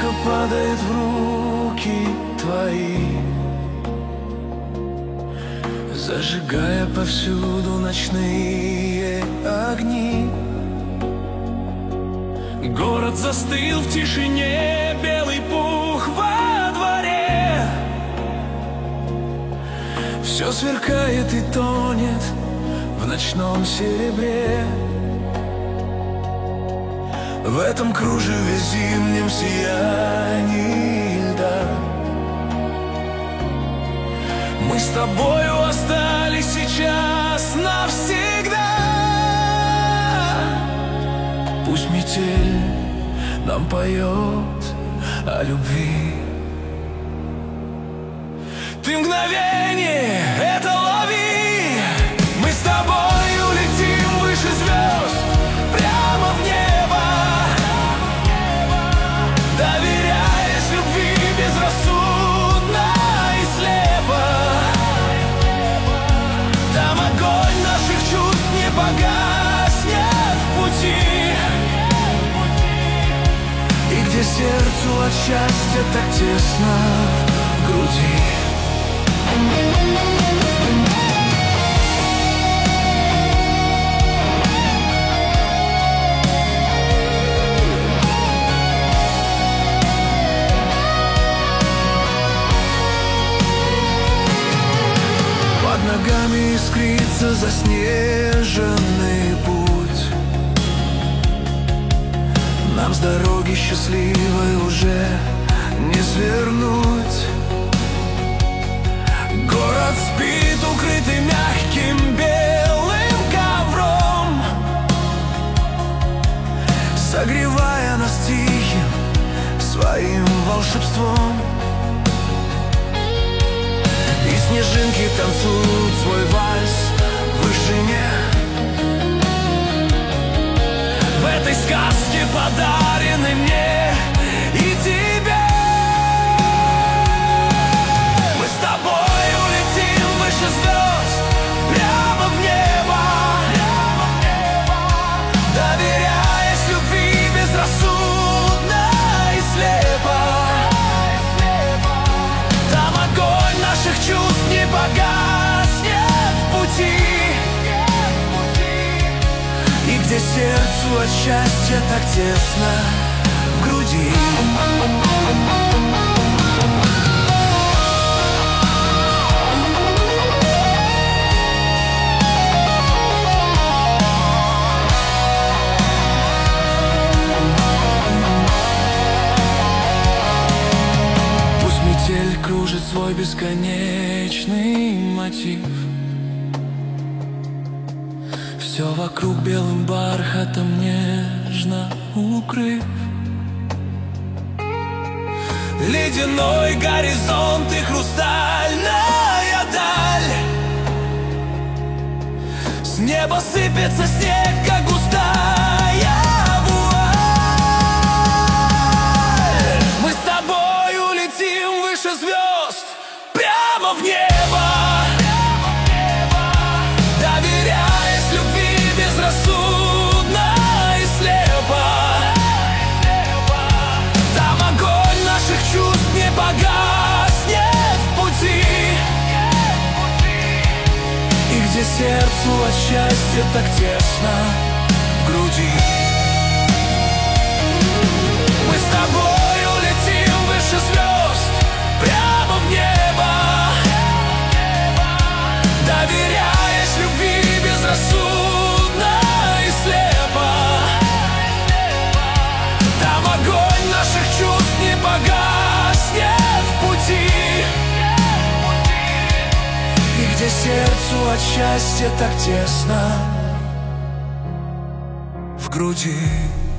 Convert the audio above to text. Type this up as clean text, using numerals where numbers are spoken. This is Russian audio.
все падает в руки твои, зажигая повсюду ночные огни. Город застыл в тишине, белый пух во дворе. Все сверкает и тонет в ночном серебре. В этом кружеве зимнем сиянии льда мы с тобою остались сейчас навсегда. Пусть метель нам поет о любви. Ты мгновение это лови. Мы с тобой улетим выше звезд, прямо в небо, доверяясь любви безрассудно и слепо. Там огонь наших чувств не погаснет в пути, и где сердцу от счастья так тесно в груди. Под ногами искрится заснеженный путь. Нам с дороги счастливой уже не свернуть. Город спит, укрытый мягким белым ковром, согревая нас тихим своим волшебством. И снежинки танцуют свой вальс в вышине. В этой сказке, подаренной мне и тебе, мы с тобой улетим выше звезд, прямо в небо, доверяясь любви безрассудно и слепо. Там огонь наших чувств не погаснет в пути, и где сердцу от счастья так тесно в груди. Пусть метель кружит свой бесконечный мотив, все вокруг белым бархатом нежно укрыв. Ледяной горизонт и хрустальная даль. С неба сыпется снег, как густая вуаль. Мы с тобой улетим выше звезд, прямо в небо, доверяясь любви безрассудно и слепо. Там огонь наших чувств не погаснет в пути, и где сердцу от счастья так тесно в груди. Мы с тобой улетим выше звезд, прямо в небо, доверяясь любви безрассудно и слепо. Там огонь наших чувств не погаснет в пути, и где сердцу от счастья так тесно в груди.